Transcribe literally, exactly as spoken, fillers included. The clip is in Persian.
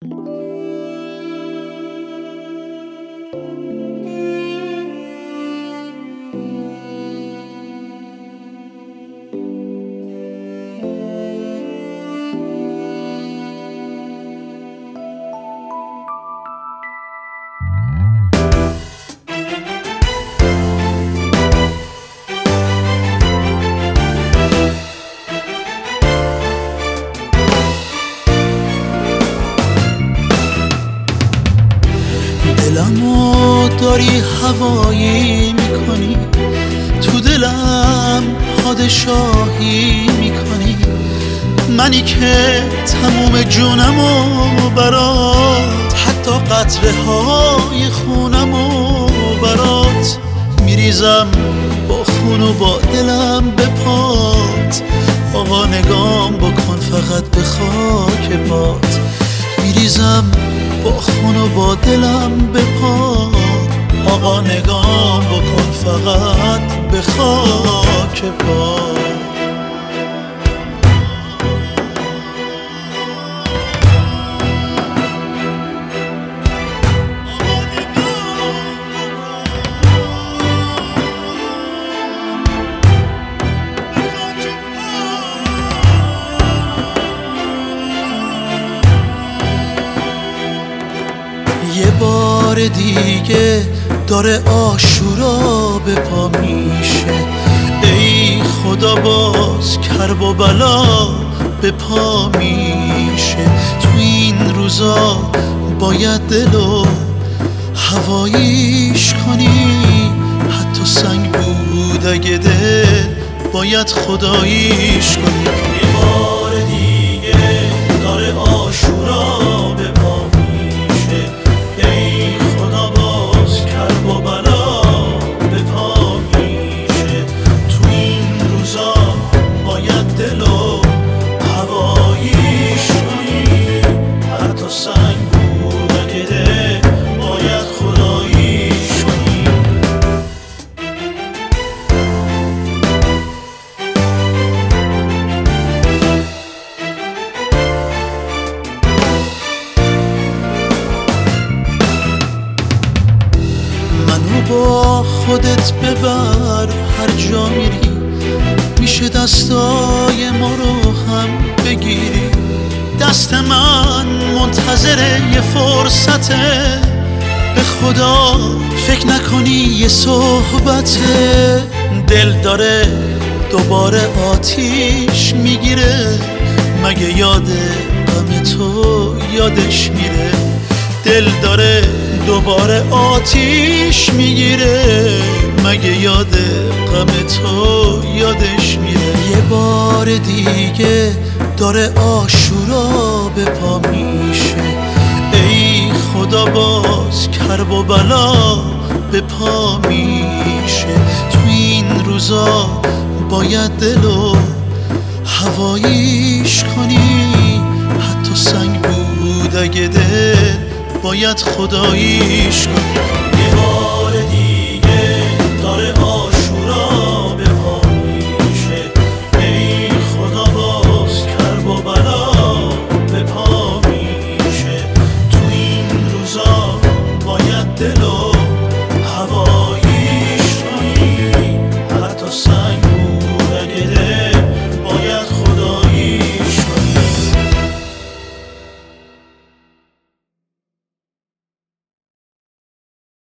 دلمو داری هوایی میکنی، تو دلم پادشاهی میکنی، منی که تموم جونمو برات، حتی قطره های خونمو برات میریزم، با خون و با دلم به پات. آقا نگام بکن فقط به خاک پات، میریزم با خون و با دلم به پات. آقا نگام بکن فقط به خاک پات. یه بار دیگه داره عاشورا به پا میشه، ای خدا باز کرب و بلا به پا میشه. تو این روزا باید دلو هواییش کنی، حتی سنگ بود اگه دل باید خداییش کنی. یه بار دیگه داره عاشورا به پا میشه، ای خدا باز کرب و بلا به پا میشه. تو این روزا باید دلو هواییش کنی، حتی سنگ بود اگه دل باید خداییش کنی. منو با خودت ببر هر جا میری، میشه دستای ما رو هم بگیری. دست من منتظر یه فرصته، به خدا فکر نکنی یه صحبته. دل داره دوباره آتیش میگیره، مگه یاد غم تو یادش میره. دل داره دوباره آتیش میگیره، مگه یاد غم تو یادش میره. یه بار دیگه داره عاشورا به پا میشه، ای خدا باز کرب و بلا به پا میشه. تو این روزا باید دلو هواییش کنی، حتی سنگ بود اگه دل باید خداییش کنی.